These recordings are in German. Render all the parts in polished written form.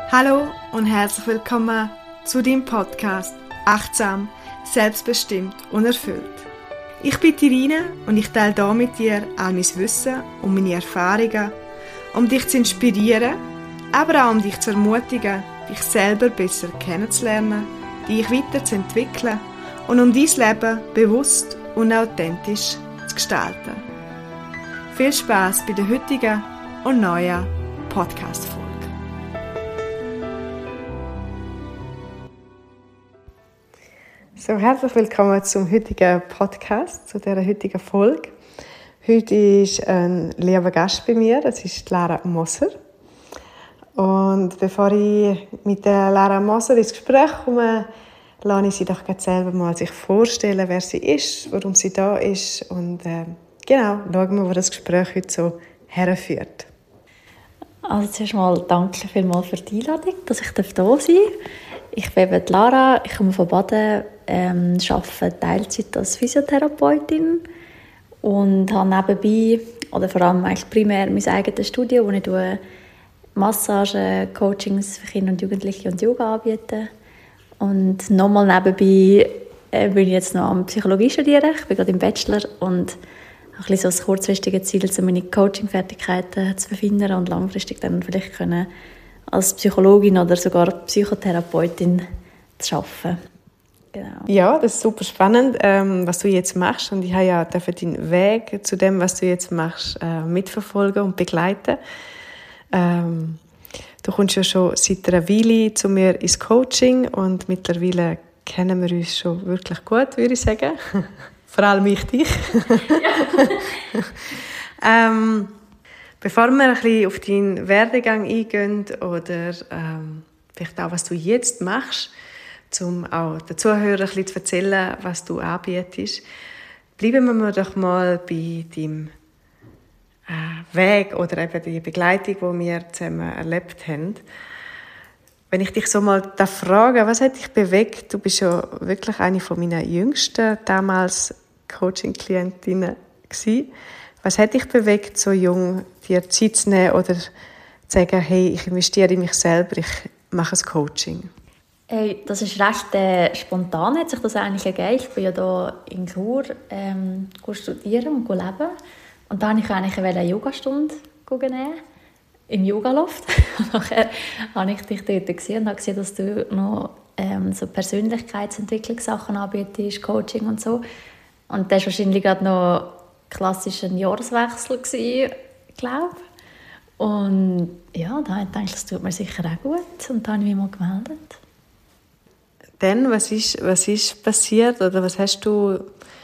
Hallo und herzlich willkommen zu deinem Podcast Achtsam, selbstbestimmt und erfüllt. Ich bin Irina und ich teile hier mit dir all mein Wissen und meine Erfahrungen, um dich zu inspirieren, aber auch um dich zu ermutigen, dich selber besser kennenzulernen, dich weiterzuentwickeln und um dein Leben bewusst und authentisch zu gestalten. Viel Spaß bei der heutigen und neuen Podcast-Folge. So, herzlich willkommen zum heutigen Podcast, zu dieser heutigen Folge. Heute ist ein lieber Gast bei mir, das ist Lara Moser. Und bevor ich mit der Lara Moser ins Gespräch komme, lasse ich sie doch selber mal sich vorstellen, wer sie ist, warum sie da ist und genau, schauen wir, wo das Gespräch heute so herführt. Also zuerst mal danke vielmals für die Einladung, dass ich da sein darf. Ich bin eben Lara, ich komme von Baden, arbeite Teilzeit als Physiotherapeutin und habe nebenbei, oder vor allem eigentlich primär mein eigenes Studio, wo ich Massagen, Coachings für Kinder und Jugendliche und Yoga anbiete. Und nochmal nebenbei bin ich jetzt noch am Psychologie studieren. Ich bin gerade im Bachelor und habe ein bisschen so das kurzfristige Ziel, meine Coaching-Fertigkeiten zu verfeinern und langfristig dann vielleicht können als Psychologin oder sogar Psychotherapeutin zu arbeiten. Genau. Ja, das ist super spannend, was du jetzt machst. Und ich habe ja deinen Weg zu dem, was du jetzt machst, mitverfolgen und begleiten. Du kommst ja schon seit einer Weile zu mir ins Coaching und mittlerweile kennen wir uns schon wirklich gut, würde ich sagen. Vor allem ich dich. Ja. Bevor wir ein bisschen auf deinen Werdegang eingehen oder vielleicht auch, was du jetzt machst, um auch den Zuhörern ein bisschen zu erzählen, was du anbietest, bleiben wir doch mal bei deinem Weg oder eben die Begleitung, die wir zusammen erlebt haben. Wenn ich dich so mal frage, was hat dich bewegt? Du bist ja wirklich eine von meiner jüngsten damals Coaching-Klientinnen gewesen. Was hat dich bewegt, so jung dir Zeit zu nehmen oder zu sagen, hey, ich investiere in mich selber, ich mache ein Coaching? Hey, das ist recht spontan, hat sich das eigentlich ergeben. Ich bin ja hier in Chur studieren und leben. Und da wollte ich eigentlich eine Yogastunde nehmen, im Yogaloft. Und nachher habe ich dich dort gesehen und habe gesehen, dass du noch so Persönlichkeitsentwicklungssachen anbietest, Coaching und so. Und das war wahrscheinlich gerade noch klassisch ein Jahreswechsel gewesen, glaube ich. Und ja, da habe ich gedacht, das tut mir sicher auch gut. Und da habe ich mich mal gemeldet. Dann, was ist passiert oder was hast du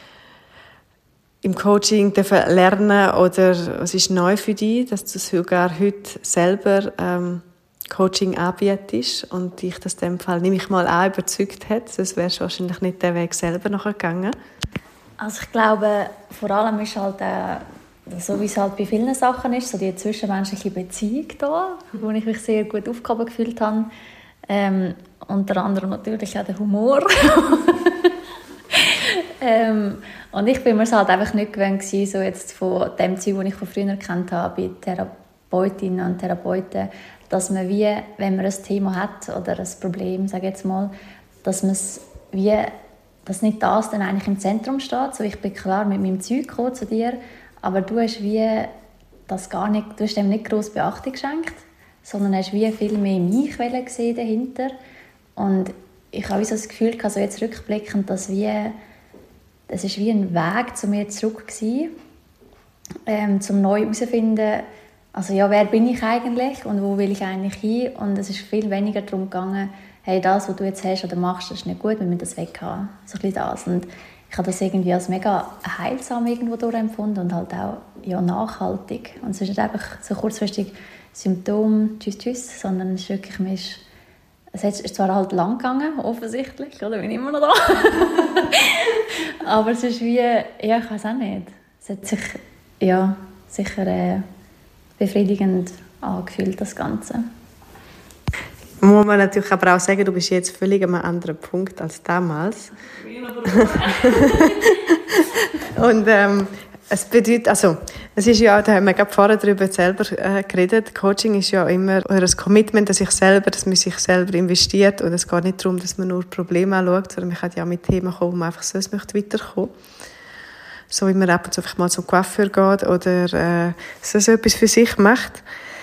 im Coaching lernen oder was ist neu für dich, dass du sogar heute selber Coaching anbietest und dich das in dem Fall, nehme ich mal an, überzeugt hat? Sonst wärst du wahrscheinlich nicht den Weg selber nachher gegangen. Also ich glaube, vor allem ist halt so wie es halt bei vielen Sachen ist, so die zwischenmenschliche Beziehung da, wo ich mich sehr gut aufgehoben gefühlt habe. Unter anderem natürlich auch der Humor. Und ich bin mir halt einfach nicht gewöhnt gewesen, so jetzt von dem Ziel, das ich von früher gekannt habe, bei Therapeutinnen und Therapeuten, dass man wie, wenn man ein Thema hat oder ein Problem, sage ich jetzt mal, dass man es wie, dass nicht das dann eigentlich im Zentrum steht. So, ich bin klar mit meinem Zeug gekommen zu dir, aber du hast wie das gar nicht, du hast dem nicht grosse Beachtung geschenkt, sondern hast wie viel mehr mich gesehen dahinter. Und ich habe so das Gefühl, also jetzt rückblickend, dass es ist wie ein Weg zu mir zurück gewesen, zum neu herauszufinden, also ja, wer bin ich eigentlich und wo will ich eigentlich hin? Und es ist viel weniger darum gegangen, hey, das, was du jetzt hast oder machst, das ist nicht gut, wir müssen das weghaben. So ein bisschen das. Und ich habe das irgendwie als mega heilsam irgendwo durchempfunden und halt auch ja, nachhaltig. Und es ist nicht einfach so kurzfristig Symptom, tschüss, sondern es ist wirklich, es ist zwar halt lang gegangen, offensichtlich, oder bin ich immer noch da. Aber es ist wie, ja, ich weiß auch nicht. Es hat sich, ja, sicher befriedigend angefühlt, das Ganze. Muss man natürlich aber auch sagen, du bist jetzt völlig an einem anderen Punkt als damals. Und Es bedeutet, also, es ist ja, da haben wir gerade vorher darüber selber geredet, Coaching ist ja immer oder ein Commitment, dass man sich selber investiert und es geht nicht darum, dass man nur Probleme anschaut, sondern man kann ja mit Themen kommen, wo man einfach so weiterkommen möchte. So wie man ab und zu mal zum Coiffeur geht oder so etwas für sich macht.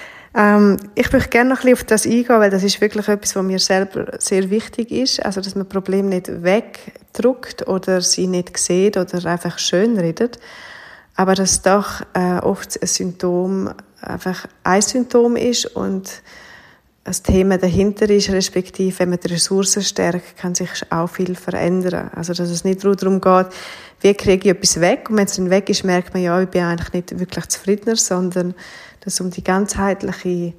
Ich möchte gerne noch ein bisschen auf das eingehen, weil das ist wirklich etwas, was mir selber sehr wichtig ist. Also, dass man Probleme nicht wegdrückt oder sie nicht sieht oder einfach schönredet. Aber dass doch oft ein Symptom einfach ein Symptom ist und das Thema dahinter ist, respektive wenn man die Ressourcen stärkt, kann sich auch viel verändern. Also, dass es nicht nur darum geht, wie kriege ich etwas weg? Und wenn es dann weg ist, merkt man, ja, ich bin eigentlich nicht wirklich zufriedener, sondern dass es um die ganzheitliche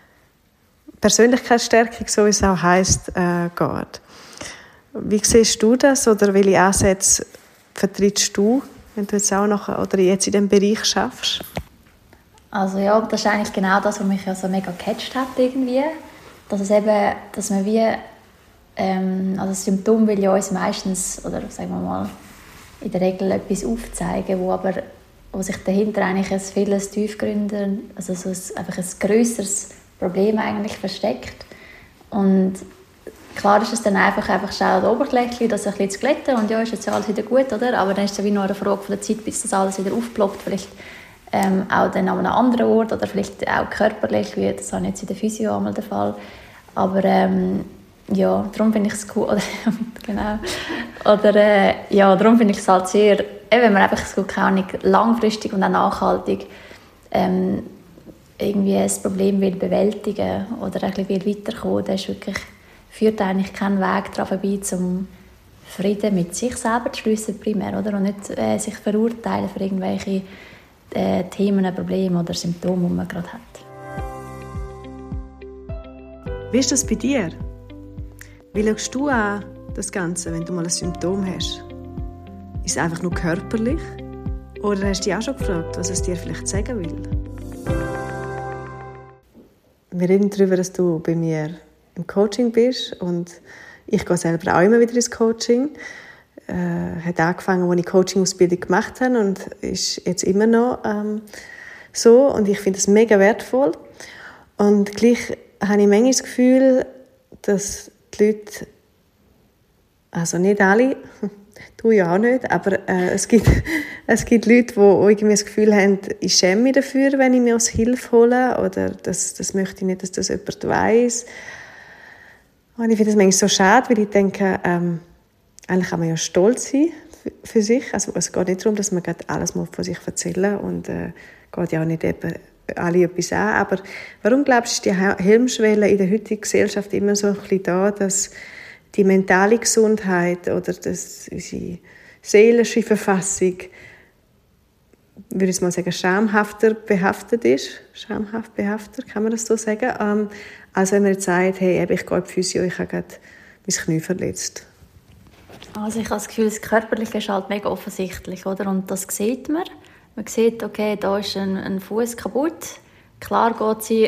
Persönlichkeitsstärkung, so wie es auch heisst, geht. Wie siehst du das oder welche Ansätze vertrittst du, wenn du jetzt auch noch oder jetzt in diesem Bereich schaffst? Also ja, das ist eigentlich genau das, was mich ja so mega gecatcht hat irgendwie. Dass man wie, also das Symptom will ja uns meistens, oder sagen wir mal, in der Regel etwas aufzeigen, wo sich dahinter eigentlich ein viel tiefgründiger, also so einfach ein grösseres Problem eigentlich versteckt. Und klar ist es dann einfach schnell das Oberflächchen, das ein bisschen zu glätten und ja, ist jetzt alles wieder gut, oder? Aber dann ist es wie nur eine Frage von der Zeit, bis das alles wieder aufploppt, vielleicht auch dann an einem anderen Ort oder vielleicht auch körperlich, wie das ist jetzt in der Physio einmal der Fall. Aber ja, darum finde ich es cool, oder, genau. Oder ja, darum finde ich es halt sehr, wenn man einfach so, keine Ahnung, langfristig und auch nachhaltig irgendwie ein Problem will bewältigen oder ein bisschen will weiterkommen, dann führt eigentlich kein Weg daran vorbei, zum Frieden mit sich selber zu schliessen, primär, oder? Und nicht sich verurteilen für irgendwelche Themen, Probleme oder Symptome, die man gerade hat. Wie ist das bei dir? Wie schaust du an das Ganze, wenn du mal ein Symptom hast? Ist es einfach nur körperlich? Oder hast du dich auch schon gefragt, was es dir vielleicht sagen will? Wir reden darüber, dass du bei mir im Coaching bist und ich gehe selber auch immer wieder ins Coaching. Hat angefangen, als ich Coaching-Ausbildung gemacht habe und ist jetzt immer noch so und ich finde es mega wertvoll. Und gleich habe ich manchmal das Gefühl, dass die Leute, also nicht alle, du ja auch nicht, aber es gibt Leute, die irgendwie das Gefühl haben, ich schäme mich dafür, wenn ich mir Hilfe hole oder das möchte ich nicht, dass das jemand weiss. Und ich finde das manchmal so schade, weil ich denke, eigentlich kann man ja stolz sein für sich. Also es geht nicht darum, dass man alles von sich erzählen muss und geht ja auch nicht eben alle etwas an. Aber warum glaubst du, ist die Hemmschwelle in der heutigen Gesellschaft immer so ein bisschen da, dass die mentale Gesundheit oder unsere seelische Verfassung, würde ich mal sagen, schamhafter behaftet ist? Schamhaft behaftet, kann man das so sagen? Als wenn man jetzt sagt, hey, ich gehe in die Physio, ich habe gerade mein Knie verletzt. Also ich habe das Gefühl, das Körperliche ist halt mega offensichtlich, oder? Und das sieht man. Man sieht, okay, da ist ein Fuß kaputt. Klar geht sie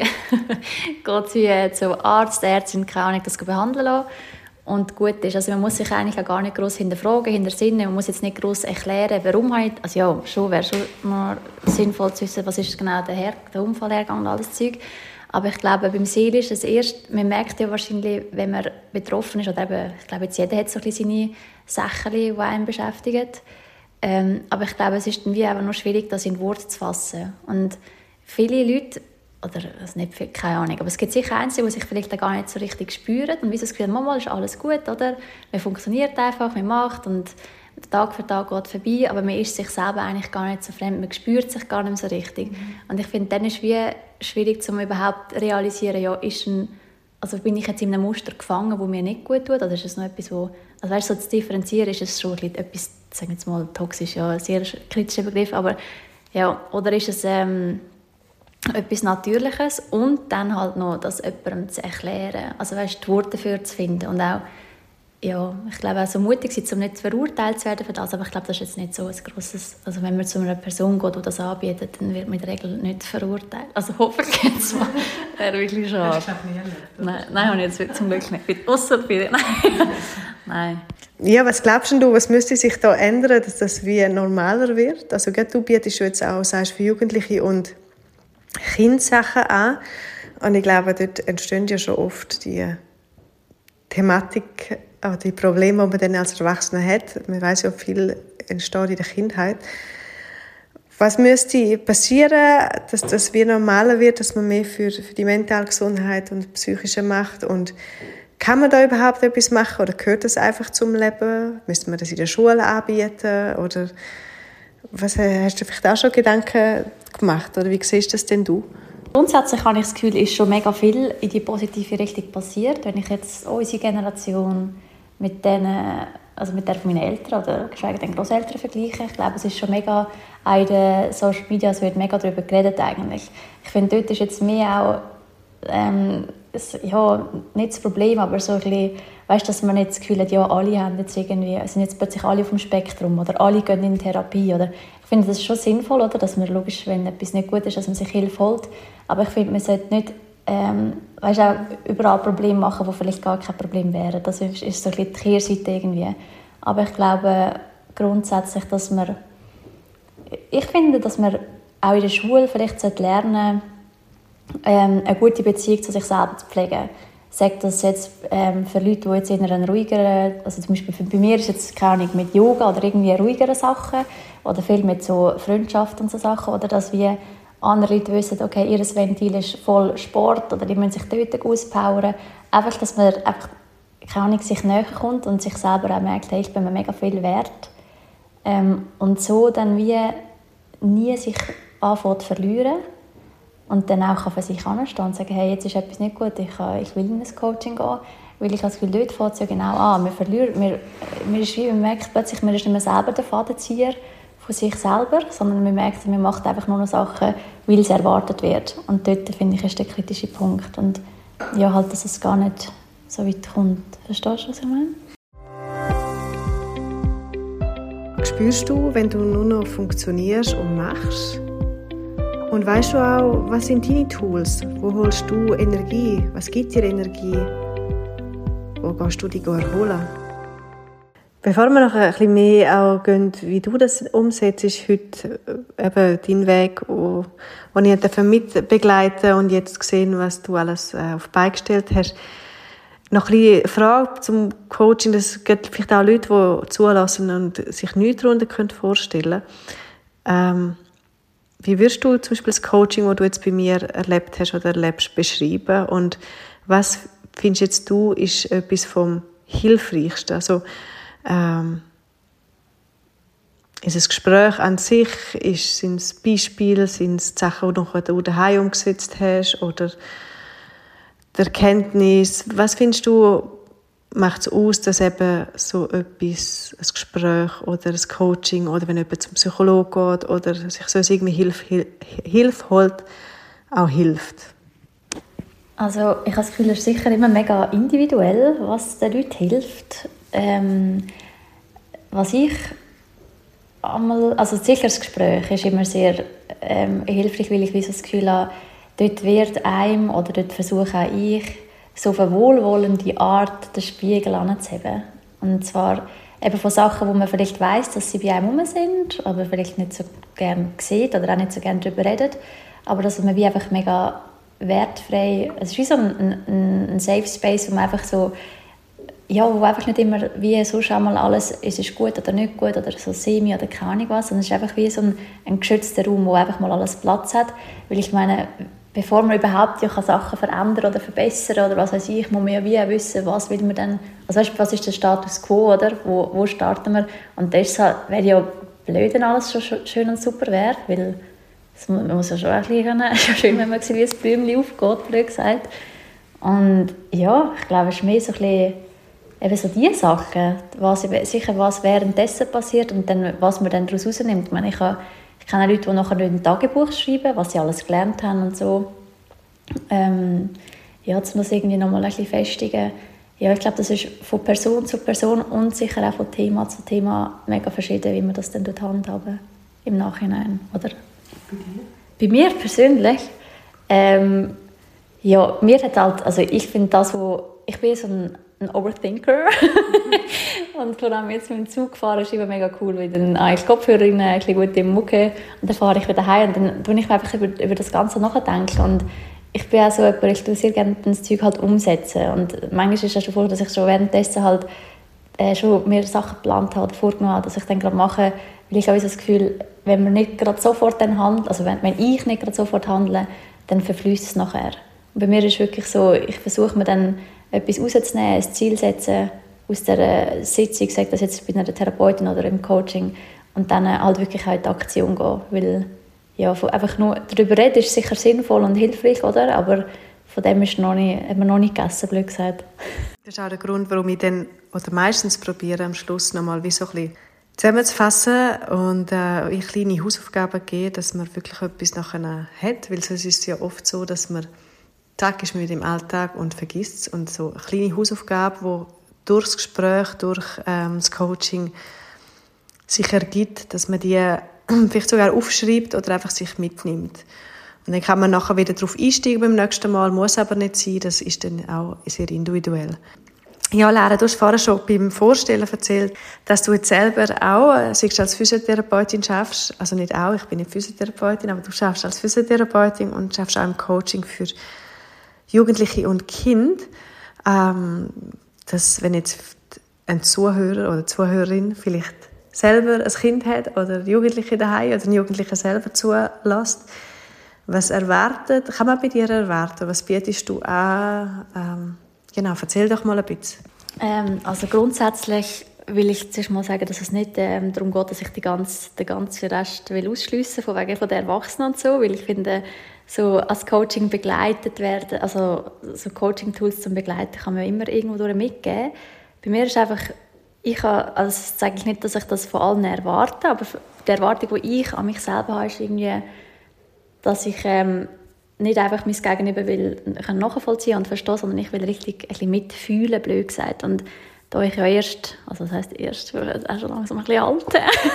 zum Arzt, Ärztin, keine Ahnung, das behandeln lassen. Und gut ist. Also man muss sich eigentlich auch gar nicht gross hinterfragen, hintersinnen. Man muss jetzt nicht gross erklären, warum halt. Also ja, wäre schon mal sinnvoll zu wissen, was ist genau der Unfallhergang und alles Zeug. Aber ich glaube, beim Seelisch ist es erst, man merkt ja wahrscheinlich, wenn man betroffen ist, oder eben, ich glaube, jetzt jeder hat so ein bisschen seine Sachen, die einen beschäftigen. Aber ich glaube, es ist dann wie einfach nur schwierig, das in Worte zu fassen. Und viele Leute, oder also nicht viel, keine Ahnung, aber es gibt sicher Einzelne, die sich vielleicht gar nicht so richtig spüren und wie so das Gefühl, manchmal ist alles gut, oder? Man funktioniert einfach, man macht und Tag für Tag geht vorbei, aber man ist sich selber eigentlich gar nicht so fremd, man spürt sich gar nicht mehr so richtig. Und ich finde, dann ist es wie schwierig, um überhaupt zu realisieren, ja, also bin ich jetzt in einem Muster gefangen, das mir nicht gut tut, oder ist es noch etwas, wo, also weißt, so zu differenzieren, ist es schon etwas, sagen wir jetzt mal, toxisch, ja, ein sehr kritischer Begriff, aber ja, oder ist es etwas Natürliches und dann halt noch das jemandem zu erklären, also weißt, die Worte dafür zu finden und auch ja, ich glaube auch so mutig sein, um nicht verurteilt zu werden für das, aber ich glaube, das ist jetzt nicht so ein grosses, also wenn man zu einer Person geht, die das anbietet, dann wird man in der Regel nicht verurteilt. Also hoffentlich jetzt mal. Wäre wirklich schade. Nein, habe ich jetzt zum Glück nicht. Ausser bei Nein. Ja, was glaubst du, was müsste sich da ändern, dass das wie normaler wird? Also du bietest jetzt auch, sagst, für Jugendliche und Kinder Sachen an. Und ich glaube, dort entstehen ja schon oft die Thematik, auch die Probleme, die man dann als Erwachsener hat. Man weiß ja, viel entsteht in der Kindheit. Was müsste passieren, dass das wie normaler wird, dass man mehr für die mentale Gesundheit und psychische macht? Und kann man da überhaupt etwas machen oder gehört das einfach zum Leben? Müsste man das in der Schule anbieten? Oder was, hast du vielleicht auch schon Gedanken gemacht? Oder wie siehst du das denn du? Grundsätzlich habe ich das Gefühl, ist schon mega viel in die positive Richtung passiert. Wenn ich jetzt unsere Generation mit denen, also mit der von meinen Eltern oder geschweige denn Grosseltern vergleiche, ich glaube, es ist schon mega, auch in den Social Media, es wird mega darüber geredet eigentlich. Ich finde, dort ist jetzt mehr auch, ja, nicht das Problem, aber so ein bisschen, weißt, dass man nicht das Gefühl hat, ja, alle haben jetzt irgendwie, sind jetzt plötzlich alle auf dem Spektrum oder alle gehen in Therapie. Oder ich finde, das ist schon sinnvoll, oder? Dass man logisch, wenn etwas nicht gut ist, dass man sich Hilfe holt. Aber ich finde, man sollte nicht weißt, auch überall Probleme machen, die vielleicht gar kein Problem wären. Das ist so ein bisschen die Kehrseite irgendwie. Aber ich glaube grundsätzlich, dass man, ich finde, dass man auch in der Schule vielleicht lernen sollte, eine gute Beziehung zu sich selber zu pflegen. Sagt das jetzt für Leute, die jetzt in einer ruhigeren, also zum Beispiel bei mir ist jetzt keine Ahnung, mit Yoga oder irgendwie ruhigeren Sachen oder viel mit so Freundschaft und so Sachen, oder dass wir andere Leute wissen, okay, ihr Ventil ist voll Sport oder die müssen sich dort auspowern. Einfach, dass man einfach, keine Ahnung, sich näher kommt und sich selber auch merkt, hey, ich bin mir mega viel wert. Und so dann wie nie sich anfängt zu verlieren und dann auch für sich anstehen und sagen, hey, jetzt ist etwas nicht gut, ich will in ein Coaching gehen, weil ich das Gefühl, dort fängt es ja genau an. Man verliert, man merkt plötzlich, man ist nicht mehr selber der Fadenzieher von sich selber, sondern man merkt, man macht einfach nur noch Sachen, weil es erwartet wird. Und dort, finde ich, ist der kritische Punkt. Und ja, halt, dass es gar nicht so weit kommt. Verstehst du, was ich meine? Spürst du, wenn du nur noch funktionierst und machst? Und weißt du auch, was sind deine Tools? Wo holst du Energie? Was gibt dir Energie? Wo gehst du dich erholen? Bevor wir noch ein bisschen mehr auch gehen, wie du das umsetzt, ist heute eben dein Weg, wo ich mit begleiten und jetzt gesehen, was du alles auf die Beine gestellt hast. Noch ein bisschen Frage zum Coaching, das gibt vielleicht auch Leute, die zulassen und sich nichts darunter vorstellen können. Wie würdest du zum Beispiel das Coaching, das du jetzt bei mir erlebt hast oder erlebst, beschreiben? Und was findest jetzt du, ist etwas vom Hilfreichsten? Also, ist es Gespräch an sich? Sind es Beispiele? Sind es Sachen, die du daheim umgesetzt hast? Oder die Erkenntnis? Was findest du, macht es aus, dass eben so etwas, ein Gespräch oder ein Coaching oder wenn jemand zum Psychologen geht oder sich so irgendwie Hilfe holt, auch hilft? Also ich habe das Gefühl, es ist sicher immer mega individuell, was den Leuten hilft. Was ich einmal, also sicher das Gespräch ist immer sehr hilfreich, weil ich so das Gefühl habe, dort wird einem oder dort versuche auch ich, so auf eine wohlwollende Art den Spiegel anzuheben. Und zwar eben von Sachen, wo man vielleicht weiss, dass sie bei einem herum sind, aber vielleicht nicht so gerne sieht oder auch nicht so gerne darüber redet. Aber dass man wie einfach mega wertfrei, es ist wie so ein Safe Space, wo man einfach so, ja, wo einfach nicht immer wie sonst einmal alles, es ist gut oder nicht gut oder so semi oder keine Ahnung was, sondern es ist einfach wie so ein geschützter Raum, wo einfach mal alles Platz hat. Weil ich meine, bevor man überhaupt ja Sachen verändern oder verbessern oder was weiß ich, muss man ja wie wissen, was will man dann, also weißt, was ist der Status quo, oder? Wo starten wir? Und deshalb wäre ja blöd, wenn alles schon schön und super wäre, weil man muss ja schon ein bisschen schön, wenn man sieht, wie ein Blümchen aufgeht, blöd gesagt. Und ja, ich glaube, es ist mehr so ein bisschen eben so diese Sachen, was währenddessen passiert und dann, was man dann daraus rausnimmt. Ich meine, ich kenne Leute, die nachher ein Tagebuch schreiben, was sie alles gelernt haben und so. Ja, um das irgendwie nochmal ein bisschen festigen. Ja, ich glaube, das ist von Person zu Person und sicher auch von Thema zu Thema mega verschieden, wie man das dann handhaben im Nachhinein, oder? Bei mir persönlich, ja, mir hat halt, also ich finde das, ich bin so ein Overthinker und vor allem jetzt mit dem Zug fahren ist immer mega cool, weil dann habe ich Kopfhörer rein, ein bisschen gute Mucke und dann fahre ich wieder heim und dann tue ich mir einfach über das Ganze nachdenken und ich bin auch so jemand, ich tue sehr gerne das Zeug halt umsetzen und manchmal ist es schon vor, dass ich schon währenddessen halt schon mehr Sachen geplant habe oder vorgenommen habe, dass ich dann gerade mache, weil ich habe das Gefühl, wenn man nicht gerade sofort dann handelt, also wenn ich nicht gerade sofort handle, dann verfließt es nachher. Und bei mir ist es wirklich so, ich versuche mir dann etwas rauszunehmen, ein Ziel setzen aus dieser Sitzung, sei das jetzt bei einer Therapeutin oder im Coaching, und dann halt wirklich auch in die Aktion gehen, weil ja, einfach nur darüber reden ist sicher sinnvoll und hilfreich, oder? Aber von dem ist hat man noch nicht gegessen, blöd gesagt. Das ist auch der Grund, warum ich dann oder meistens probiere, am Schluss nochmal wie so ein bisschen zusammenzufassen und in kleine Hausaufgaben geben, dass man wirklich etwas nachher hat, weil sonst ist es ja oft so, dass man Tag ist man wieder im Alltag und vergisst es. Und so eine kleine Hausaufgabe, die durch das Gespräch, durch das Coaching sich ergibt, dass man die vielleicht sogar aufschreibt oder einfach sich mitnimmt. Und dann kann man nachher wieder darauf einsteigen beim nächsten Mal, muss aber nicht sein, das ist dann auch sehr individuell. Ja, Lara, du hast vorher schon beim Vorstellen erzählt, dass du jetzt selber auch, als Physiotherapeutin schaffst, also nicht auch, ich bin nicht Physiotherapeutin, aber du schaffst als Physiotherapeutin und schaffst auch im Coaching für Jugendliche und Kinder. Dass, wenn jetzt ein Zuhörer oder Zuhörerin vielleicht selber ein Kind hat oder Jugendliche daheim oder einen Jugendlichen selber zulässt, was kann man bei dir erwarten? Was bietest du an? Genau, erzähl doch mal ein bisschen. Also grundsätzlich will ich zuerst mal sagen, dass es nicht darum geht, dass ich den ganzen Rest ausschliessen von wegen von den Erwachsenen und so, weil ich finde, so als Coaching begleitet werden, also so Coaching-Tools zum Begleiten kann man immer irgendwo durch mitgeben. Bei mir ist einfach, also sage ich nicht, dass ich das von allen erwarte, aber die Erwartung, die ich an mich selber habe, ist irgendwie, dass ich nicht einfach mein Gegenüber will nachvollziehen und verstehen, sondern ich will richtig ein bisschen mitfühlen, blöd gesagt. Und da ich ja erst, also das heisst erst, ich bin auch schon langsam ein bisschen alt,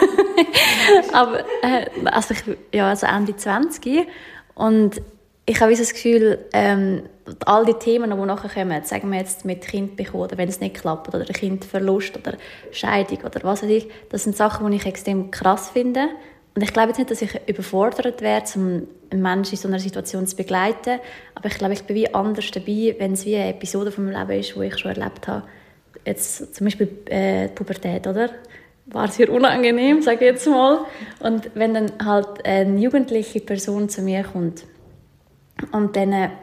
aber also Ende 20 und ich habe das Gefühl, all die Themen, die nachher kommen, sagen wir jetzt mit Kind bekommen, oder wenn es nicht klappt, oder ein Kindverlust, oder Scheidung, oder was weiß ich, das sind Sachen, die ich extrem krass finde. Und ich glaube jetzt nicht, dass ich überfordert werde, um einen Menschen in so einer Situation zu begleiten, aber ich glaube, ich bin wie anders dabei, wenn es wie eine Episode von meinem Leben ist, die ich schon erlebt habe. Jetzt zum Beispiel die Pubertät, oder? War sehr unangenehm, sage ich jetzt mal. Und wenn dann halt eine jugendliche Person zu mir kommt und dann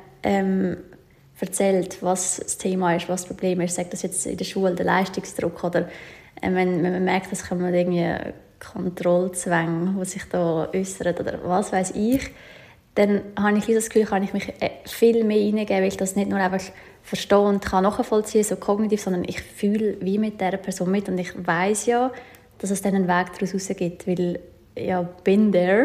erzählt, was das Thema ist, was das Problem ist, sagt das jetzt in der Schule, der Leistungsdruck, oder wenn man merkt, dass man irgendwie Kontrollzwänge, die sich da äußern, oder was weiß ich, dann habe ich das Gefühl, kann ich mich viel mehr hineingeben, weil ich das nicht nur einfach verstehe und kann nachvollziehen, so kognitiv, sondern ich fühle wie mit dieser Person mit und ich weiss ja, dass es dann einen Weg daraus rausgibt, weil ja, bin there.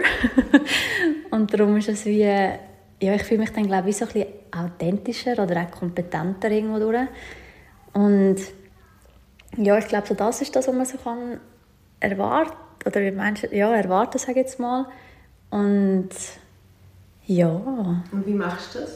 Und darum ist es wie, ja, ich fühle mich dann, glaube ich, so ein bisschen authentischer oder auch kompetenter irgendwo durch. Und ja, ich glaube, so das ist das, was man so kann erwarten, oder erwarten, sage ich jetzt mal. Und ja. Und wie machst du das?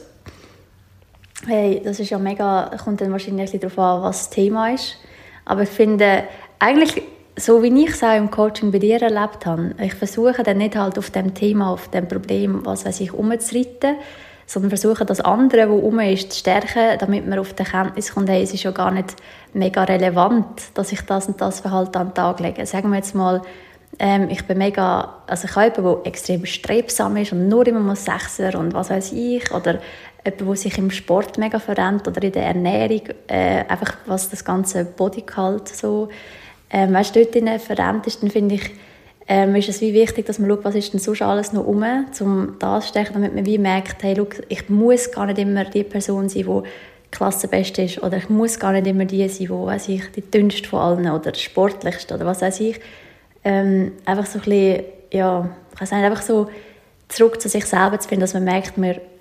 Hey, das ist ja mega, kommt dann wahrscheinlich ein bisschen darauf an, was das Thema ist. Aber ich finde, eigentlich, so wie ich es auch im Coaching bei dir erlebt habe, ich versuche dann nicht halt auf dem Thema, auf dem Problem, was weiß ich, umzureiten, sondern versuche das andere, was rum ist, zu stärken, damit man auf die Erkenntnis kommt, hey, es ist ja gar nicht mega relevant, dass ich das und das Verhalten an den Tag lege. Sagen wir jetzt mal, ich bin mega, also ich habe jemanden, der extrem strebsam ist und nur immer muss Sechser und was weiß ich, oder jemand, der sich im Sport mega verrennt oder in der Ernährung, einfach was das ganze Bodycult so, weißt du, dort verrennt ist, dann finde ich, ist es wie wichtig, dass man schaut, was ist denn sonst alles noch rum, um das zu stechen, damit man wie merkt, hey, schau, ich muss gar nicht immer die Person sein, die Klassenbeste ist, oder ich muss gar nicht immer die sein, die, weiss ich, die dünnste von allen oder die sportlichste oder was weiß ich. Einfach so ein bisschen, ja, ich weiß nicht, einfach so zurück zu sich selber zu finden, dass man merkt, man hat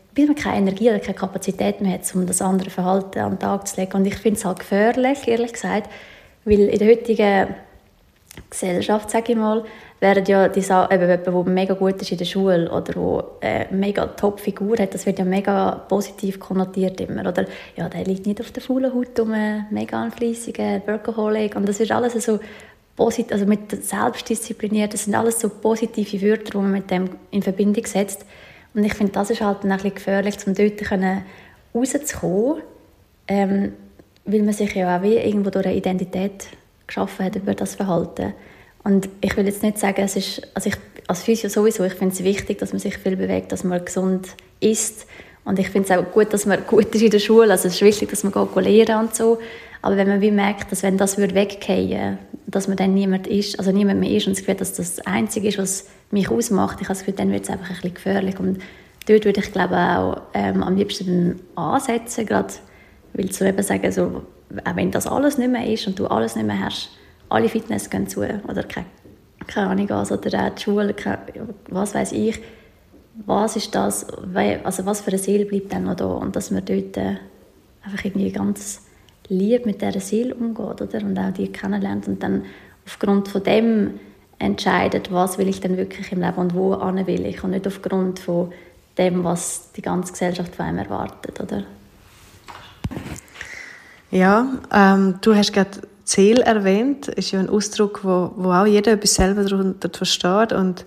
bis man keine Energie oder keine Kapazität mehr hat, um das andere Verhalten an den Tag zu legen. Und ich finde es halt gefährlich, ehrlich gesagt, weil in der heutigen Gesellschaft, sage ich mal, wären ja die Sachen, jemand, der mega gut ist in der Schule oder der eine mega Top-Figur hat, das wird ja mega positiv konnotiert immer. Oder, ja, der liegt nicht auf der faulen Haut um, mega ein fleissiger Workaholic. Und das ist alles so positiv, also mit selbstdiszipliniert, das sind alles so positive Wörter, die man mit dem in Verbindung setzt. Und ich finde, das ist halt ein bisschen gefährlich, um dort rauszukommen, weil man sich ja auch wie irgendwo durch eine Identität geschaffen hat über das Verhalten. Und ich will jetzt nicht sagen, es ist, also ich als Physio sowieso, ich finde es wichtig, dass man sich viel bewegt, dass man gesund isst. Und ich finde es auch gut, dass man gut ist in der Schule. Also es ist wichtig, dass man lernen und so. Aber wenn man wie merkt, dass wenn das wegfallen würde, dass man dann niemand mehr ist und das Gefühl, dass das Einzige ist, was mich ausmacht, ich habe das Gefühl, dann wird es einfach ein bisschen gefährlich. Und dort würde ich, glaube auch am liebsten ansetzen, gerade weil zu eben sagen, so, auch wenn das alles nicht mehr ist und du alles nicht mehr hast, alle Fitness gehen zu oder keine Ahnung was, oder auch die Schule, was weiß ich, was ist das, also was für eine Seele bleibt dann noch da, und dass man dort einfach irgendwie ganz lieb mit dieser Seele umgeht, oder? Und auch die kennenlernt und dann aufgrund von dem entscheidet, was will ich denn wirklich im Leben und wo will ich, und nicht aufgrund von dem, was die ganze Gesellschaft von einem erwartet, oder? Ja, du hast gerade Ziel erwähnt, ist ja ein Ausdruck, wo auch jeder etwas selber darunter versteht, und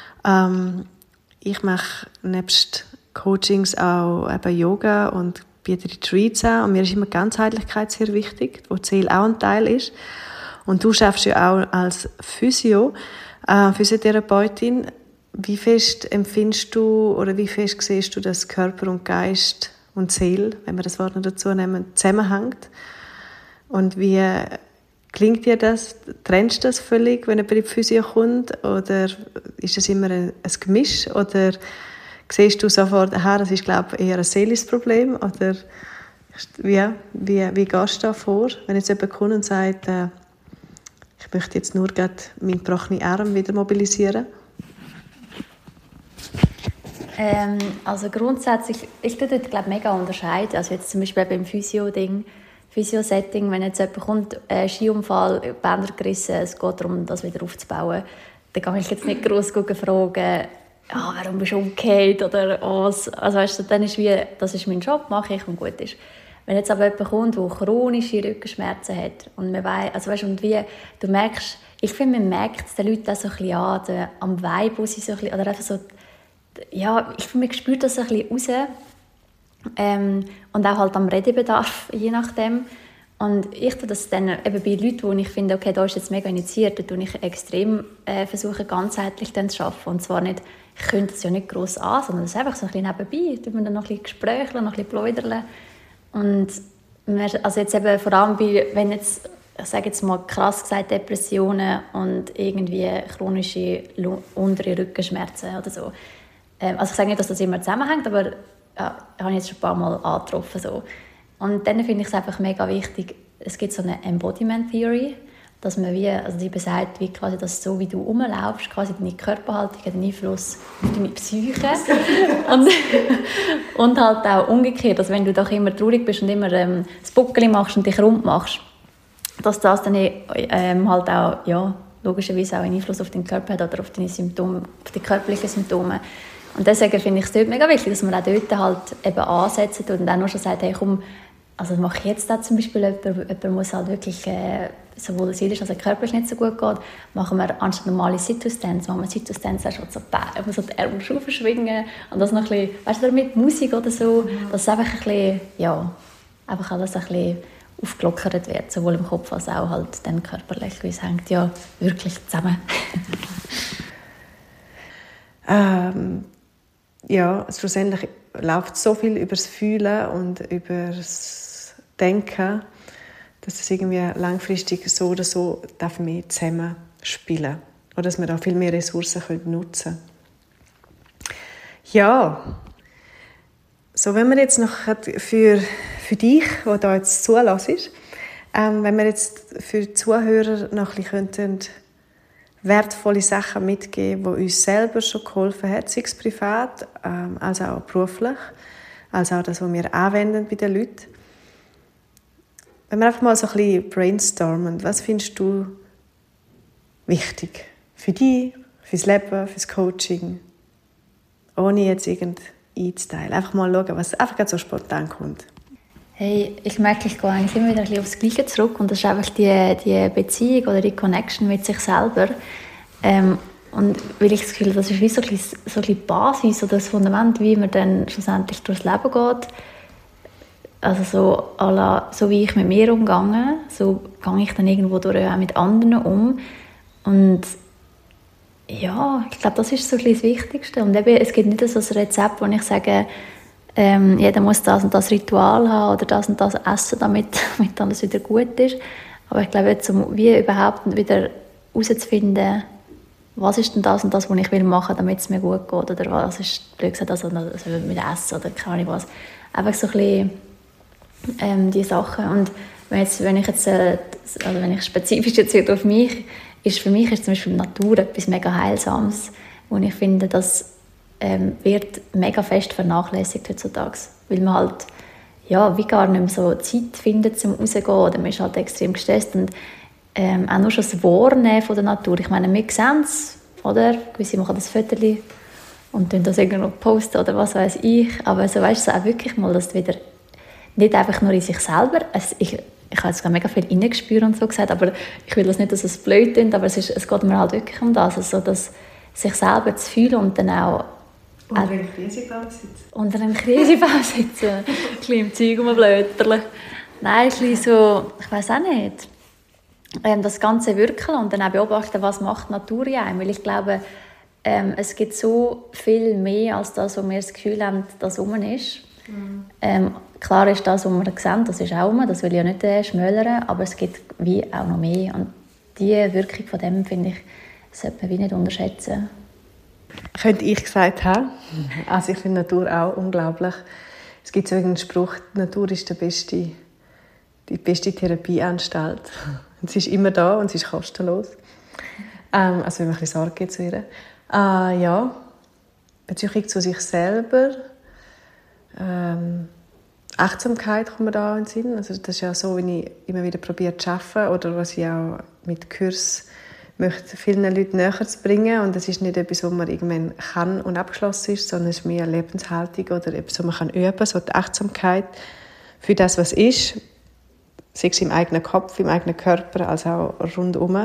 ich mache nebst Coachings auch eben Yoga und biete Retreats an, und mir ist immer Ganzheitlichkeit sehr wichtig, wo Ziel auch ein Teil ist. Und du schaffst ja auch als Physiotherapeutin. Wie fest empfindest du oder wie fest siehst du, dass Körper und Geist und Seele, wenn wir das Wort noch dazu nehmen, zusammenhängt? Und wie klingt dir das? Trennst du das völlig, wenn jemand in die Physio kommt? Oder ist das immer ein Gemisch? Oder siehst du sofort, das ist, glaube ich, eher ein seelisches Problem? Oder wie gehst du da vor, wenn jetzt jemand kommt und sagt, ich möchte jetzt nur gerade meinen gebrochenen Arm wieder mobilisieren? Also grundsätzlich, ich würde dort, glaube ich, mega unterscheiden. Also jetzt zum Beispiel beim Physio-Setting, wenn jetzt jemand kommt, Skiunfall, Bänder gerissen, es geht darum, das wieder aufzubauen, dann kann ich jetzt nicht gross fragen, warum bist du umgekehrt oder was. Also weißt du, dann ist wie, das ist mein Job, mache ich und gut ist. Wenn jetzt aber jemand kommt, der chronische Rückenschmerzen hat und man weiss, also weißt, und wie, du merkst, ich finde, man merkt es den Leuten auch so ein bisschen an, am Vibe, wo sie so ein bisschen, oder einfach so, ja, ich finde, man spürt das so ein bisschen raus. Und auch halt am Redebedarf, je nachdem. Und ich tue das dann eben bei Leuten, wo ich finde, okay, da ist jetzt mega initiiert, da tue ich extrem versuche, ganzheitlich dann zu arbeiten. Und zwar nicht, ich könnte es ja nicht gross an, sondern es ist einfach so ein bisschen nebenbei. Da tut man dann noch ein bisschen Gespräche, noch ein bisschen plaudern. Und also jetzt eben vor allem bei, wenn jetzt, ich sage jetzt mal krass gesagt, Depressionen und irgendwie chronische untere Rückenschmerzen oder so. Also ich sage nicht, dass das immer zusammenhängt, aber ja, habe ich jetzt schon ein paar Mal angetroffen. So. Und dann finde ich es einfach mega wichtig, es gibt so eine Embodiment Theory, dass man wie, also die besagt, wie quasi, dass so wie du rumlaufst, quasi deine Körperhaltung hat einen Einfluss auf deine Psyche. und halt auch umgekehrt, dass wenn du doch immer traurig bist und immer das Buckeli machst und dich rund machst, dass das dann halt auch, ja, logischerweise auch einen Einfluss auf den Körper hat oder auf deine Symptome, auf die körperlichen Symptome. Und deswegen finde ich es dort mega wichtig, dass man auch dort halt eben ansetzt und dann auch schon sagt, hey komm, also mache ich jetzt da zum Beispiel jemand muss halt wirklich sowohl seelisch als auch körperlich nicht so gut geht, machen wir anstatt normale Sit-to-Stands, machen wir Sit-to-Stands auch schon so die Arme schwingen und das noch ein bisschen, weißt du, mit Musik oder so, dass es einfach ein bisschen, ja, einfach alles ein bisschen aufgelockert wird, sowohl im Kopf als auch halt dann körperlich, weil es hängt ja wirklich zusammen. Ja, schlussendlich läuft so viel über das Fühlen und über das Denken, dass das irgendwie langfristig so oder so mehr zusammen spielen darf. Oder dass wir da viel mehr Ressourcen nutzen können. Ja, so wenn wir jetzt noch für dich, der da jetzt zulässt, wenn wir jetzt für die Zuhörer noch ein bisschen wertvolle Sachen mitgeben, die uns selber schon geholfen haben, sei es privat, als auch beruflich, als auch das, was wir anwenden bei den Leuten. Wenn wir einfach mal so ein bisschen brainstormen, was findest du wichtig für dich, fürs Leben, fürs Coaching, ohne jetzt irgend einzuteilen. Einfach mal schauen, was einfach so spontan kommt. Hey, ich merke, ich gehe eigentlich immer wieder ein bisschen aufs Gleiche zurück und das ist einfach die Beziehung oder die Connection mit sich selber. Und weil ich das Gefühl habe, das ist wie so ein bisschen die Basis oder das Fundament, wie man dann schlussendlich durchs Leben geht. Also so wie ich mit mir umgehe, so gehe ich dann irgendwo durch auch mit anderen um. Und ja, ich glaube, das ist so ein bisschen das Wichtigste. Und eben, es gibt nicht so ein Rezept, wo ich sage, jeder muss das und das Ritual haben oder das und das essen, damit alles wieder gut ist. Aber ich glaube, jetzt, um wie überhaupt wieder herauszufinden, was ist denn das und das, was ich machen will, damit es mir gut geht, oder was ist, blöd gesagt, also mit Essen oder keine Ahnung was. Einfach so ein bisschen die Sachen. Und wenn ich spezifisch jetzt auf mich, für mich ist zum Beispiel die Natur etwas mega Heilsames, und ich finde, das wird mega fest vernachlässigt heutzutage, weil man halt wie gar nicht mehr so Zeit findet, zum rauszugehen, oder man ist halt extrem gestresst und auch nur schon das Wahrnehmen von der Natur. Ich meine, wir sehen es, oder? Gewisse machen das Foto und dann das irgendwo posten oder was weiß ich, aber so weißt du auch wirklich mal, dass du wieder nicht einfach nur in sich selber, ich habe jetzt mega viel Innengespür und so gesagt, aber ich will das nicht, dass es blöd klingt, aber es geht mir halt wirklich um das, also das, sich selber zu fühlen und dann auch unter einem Krisenbaum sitzen. Unter einem Krisenbaum sitzen, ein bisschen im Zeug rumblöterle. Nein, ein bisschen so, ich weiss auch nicht, das Ganze wirken und dann auch beobachten, was macht die Natur in einem, weil ich glaube, es gibt so viel mehr als das, wo wir das Gefühl haben, dass rum ist. Klar ist das, was wir sehen, das ist auch rum, das will ich ja nicht schmälern, aber es gibt wie auch noch mehr. Und die Wirkung von dem, finde ich, sollte man wie nicht unterschätzen. Könnte ich gesagt haben. Also ich finde die Natur auch unglaublich. Es gibt so einen Spruch, die Natur ist die beste Therapieanstalt. Und sie ist immer da und sie ist kostenlos. Also wenn man ein bisschen Sorge gibt zu ihr. Ja, Beziehung zu sich selber. Achtsamkeit kommt mir da in den Sinn. Also das ist ja so, wie ich immer wieder probiere zu arbeiten oder was ich auch mit Kurs möchte, vielen Leuten näher zu bringen. Und das ist nicht etwas, was man irgendwann kann und abgeschlossen ist, sondern es ist mehr eine Lebenshaltung oder etwas, was man kann üben, so die Achtsamkeit für das, was ist, sei es im eigenen Kopf, im eigenen Körper, als auch rundherum.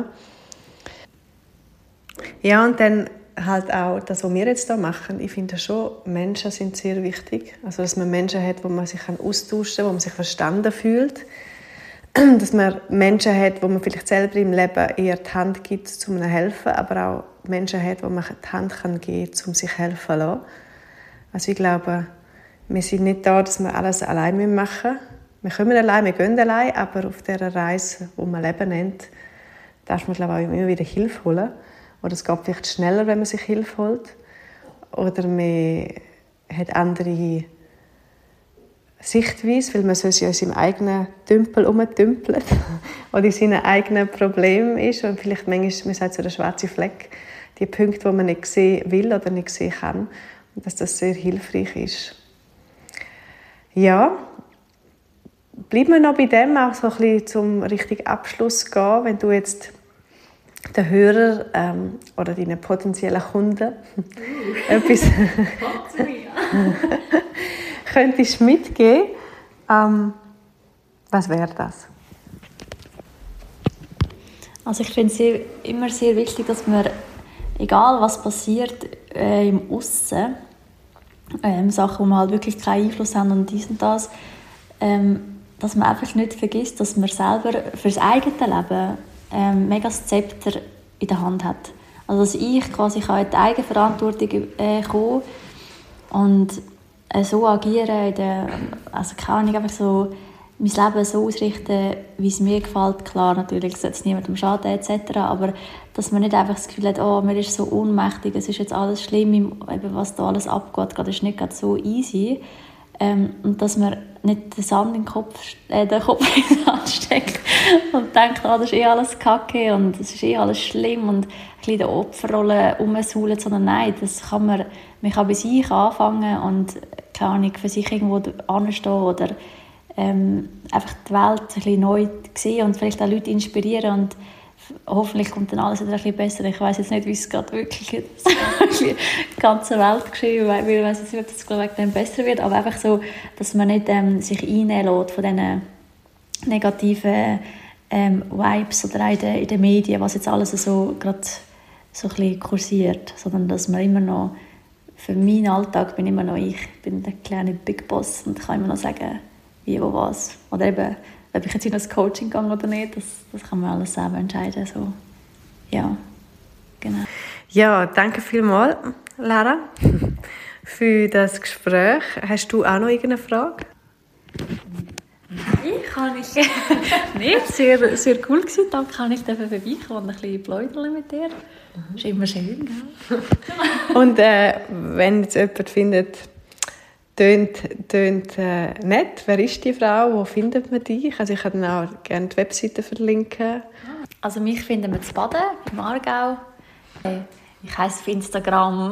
Ja, und dann halt auch das, was wir jetzt hier machen. Ich finde schon, Menschen sind sehr wichtig. Also, dass man Menschen hat, wo man sich austauschen kann, wo man sich verstanden fühlt. Dass man Menschen hat, wo man vielleicht selber im Leben eher die Hand gibt, um ihnen zu helfen, aber auch Menschen hat, wo man die Hand geben kann, um sich helfen zu lassen. Also ich glaube, wir sind nicht da, dass wir alles allein machen müssen. Wir kommen allein, wir gehen allein, aber auf dieser Reise, die man Leben nennt, darf man, glaube ich, auch immer wieder Hilfe holen. Oder es geht vielleicht schneller, wenn man sich Hilfe holt. Oder man hat andere Sichtweise, weil man sonst ja in seinem eigenen Tümpel rumtümpelt oder in seinen eigenen Problemen ist. Und vielleicht manchmal, man sagt so der schwarze Fleck, die Punkte, die man nicht sehen will oder nicht sehen kann. Und dass das sehr hilfreich ist. Ja, bleiben wir noch bei dem, auch so ein bisschen zum richtigen Abschluss gehen, wenn du jetzt den Hörer oder deinen potenziellen Kunden etwas könntest mitgeben, was wäre das? Also ich finde es immer sehr wichtig, dass man, egal was passiert im Aussen, Sachen, wo man halt wirklich keinen Einfluss haben und dies und das, dass man einfach nicht vergisst, dass man selber für das eigene Leben mega das Zepter in der Hand hat. Also dass ich quasi in die Eigenverantwortung kommen und so agieren, also keine Ahnung, einfach so mein Leben so ausrichten, wie es mir gefällt. Klar, natürlich soll es niemandem schaden etc., aber dass man nicht einfach das Gefühl hat, oh, man ist so ohnmächtig, es ist jetzt alles schlimm, was da alles abgeht, das ist nicht gerade so easy. Und dass man nicht den Sand in den Kopf ansteckt und denkt, das ist alles Kacke und es ist alles schlimm und ein bisschen in der Opferrolle rumsaulen, sondern nein, man kann bei sich anfangen und keine Ahnung, für sich irgendwo anstehen oder einfach die Welt ein bisschen neu sehen und vielleicht auch Leute inspirieren und hoffentlich kommt dann alles wieder ein bisschen besser. Ich weiss jetzt nicht, wie es gerade wirklich in der ganzen Welt geschehen, weil ich weiss jetzt nicht, ob das dann besser wird, aber einfach so, dass man nicht sich einnehmen lässt von diesen negativen Vibes oder auch in den Medien, was jetzt alles so gerade so ein bisschen kursiert, sondern dass man immer noch, für meinen Alltag bin immer noch ich bin der kleine Big Boss und kann immer noch sagen, wie, wo, was. Oder eben, ob ich jetzt in ein Coaching gehe oder nicht, das kann man alles selber entscheiden. So. Ja, genau. Ja, danke vielmals, Lara, für das Gespräch. Hast du auch noch irgendeine Frage? Nein, kann ich nicht. Sehr, sehr cool gewesen. Danke, kann ich vorbeikommen und ein bisschen pläudern mit dir. Das ist immer schön, gell? Und wenn jetzt jemand findet, tönt nett, wer ist die Frau, wo findet man dich? Also ich kann auch gerne die Webseite verlinken. Also mich finden wir zu Baden, im Aargau. Ich heisse auf Instagram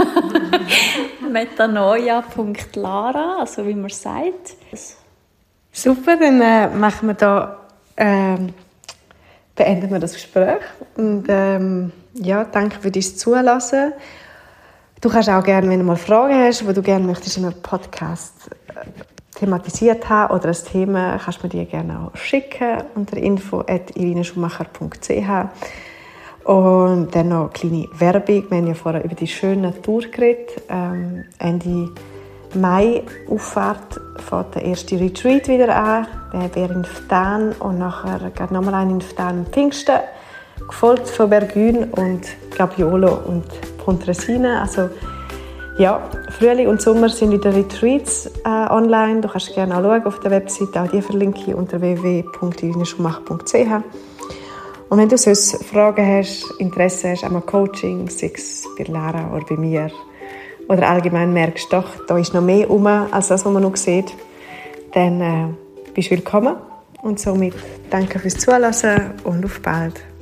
metanoia.lara, also wie man sagt. Super, dann machen wir da, beenden wir das Gespräch. Und ja, danke für dein Zuhören. Du kannst auch gerne, wenn du mal Fragen hast, die du gerne möchtest in einem Podcast thematisiert haben oder ein Thema, kannst du mir die gerne auch schicken unter info@irinaschumacher.ch. Und dann noch eine kleine Werbung. Wir haben ja vorher über die schöne Natur geredet. Ende Mai Auffahrt fährt der erste Retreat wieder an. Der wäre in Ftan und nachher geht nochmal ein in Ftan am Pfingsten. Gefolgt von Bergün und Gabiolo und Pontresina. Also ja, Frühling und Sommer sind wieder Retreats online. Du kannst gerne auch schauen auf der Website. Auch die verlinke ich unter www.irinaschumacher.ch. Und wenn du sonst Fragen hast, Interesse hast an einem Coaching, sei es bei Lara oder bei mir, oder allgemein merkst, doch, da ist noch mehr rum, als das, was man noch sieht, dann bist du willkommen. Und somit danke fürs Zuhören und auf bald.